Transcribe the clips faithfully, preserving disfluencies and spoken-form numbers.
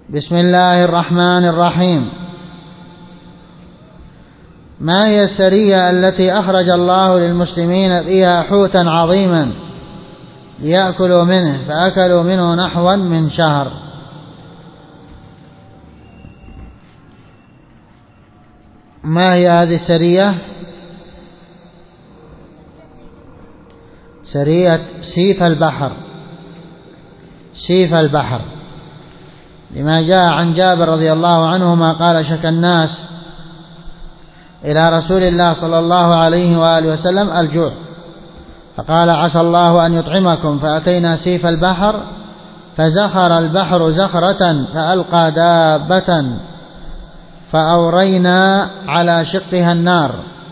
بسم الله الرحمن الرحيم. ما هي السرية التي أخرج الله للمسلمين فيها حوتا عظيما ليأكلوا منه فأكلوا منه نحوا من شهر؟ ما هي هذه السرية؟ سرية سيف البحر. سيف البحر لما جاء عن جابر رضي الله عنهما قال: شكى الناس إلى رسول الله صلى الله عليه وآله وسلم الجوع، فقال: عسى الله أن يطعمكم. فأتينا سيف البحر فزخر البحر زخرة فألقى دابة فأورينا على شقها النار،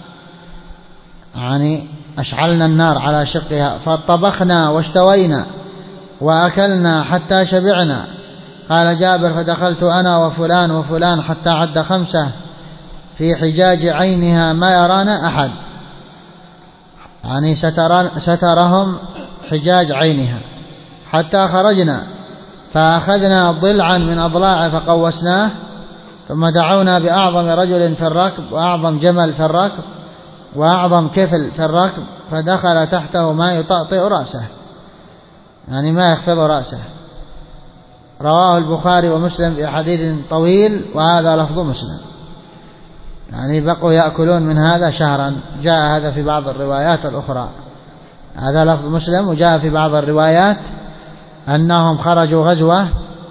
يعني أشعلنا النار على شقها، فطبخنا واشتوينا وأكلنا حتى شبعنا. قال جابر: فدخلت أنا وفلان وفلان حتى عد خمسة في حجاج عينها ما يرانا أحد، يعني سترهم حجاج عينها، حتى خرجنا فأخذنا ضلعا من أضلاع فقوسناه، ثم دعونا بأعظم رجل في الركب وأعظم جمل في الركب وأعظم كفل في الركب، فدخل تحته ما يطأطئ رأسه، يعني ما يخفض رأسه. رواه البخاري ومسلم في حديث طويل، وهذا لفظ مسلم، يعني بقوا يأكلون من هذا شهرا. جاء هذا في بعض الروايات الأخرى، هذا لفظ مسلم. وجاء في بعض الروايات أنهم خرجوا غزوة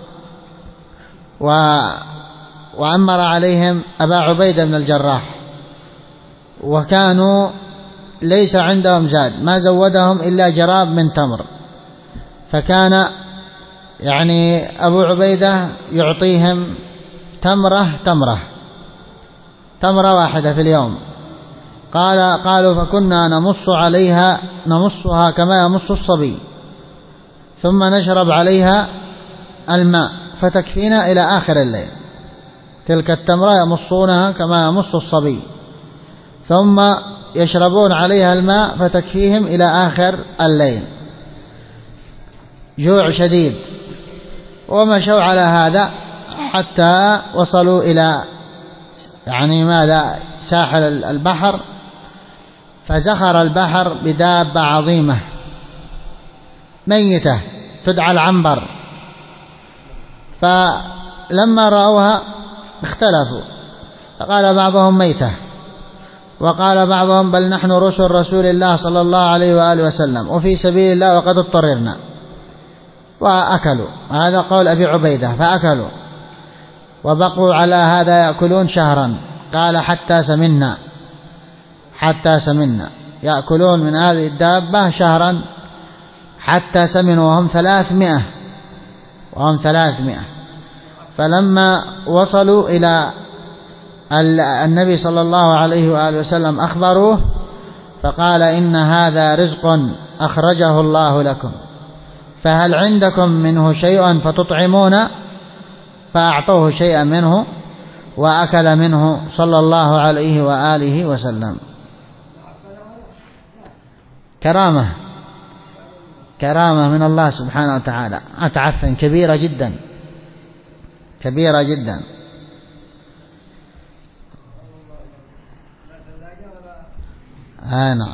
و... وأمر عليهم أبا عبيدة بن الجراح، وكانوا ليس عندهم زاد، ما زودهم إلا جراب من تمر، فكان يعني أبو عبيدة يعطيهم تمرة تمرة تمرة واحدة في اليوم. قال قالوا فكنا نمص عليها نمصها كما يمص الصبي، ثم نشرب عليها الماء فتكفينا إلى آخر الليل. تلك التمرة يمصونها كما يمص الصبي، ثم يشربون عليها الماء فتكفيهم إلى آخر الليل. جوع شديد، ومشوا على هذا حتى وصلوا إلى يعني ماذا ساحل البحر، فزخر البحر بدابة عظيمة ميتة تدعى العنبر، فلما رأوها اختلفوا، فقال بعضهم ميتة، وقال بعضهم بل نحن رسل رسول الله صلى الله عليه وآله وسلم وفي سبيل الله وقد اضطررنا، وأكلوا. هذا قول أبي عبيدة، فأكلوا وبقوا على هذا يأكلون شهرا. قال حتى سمنا حتى سمنا يأكلون من هذه الدابة شهرا حتى سمنوا، وهم ثلاثمائة وهم ثلاثمائة فلما وصلوا إلى النبي صلى الله عليه وآله وسلم أخبروه، فقال إن هذا رزق أخرجه الله لكم، فهل عندكم منه شيء فتطعمون؟ فأعطوه شيئا منه وأكل منه صلى الله عليه وآله وسلم. كرامة كرامة من الله سبحانه وتعالى، أتعفن كبيرة جدا كبيرة جدا. آه نعم،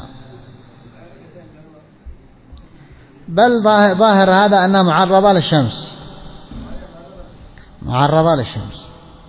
بل ظاهر هذا أنها معرضة للشمس معرضة للشمس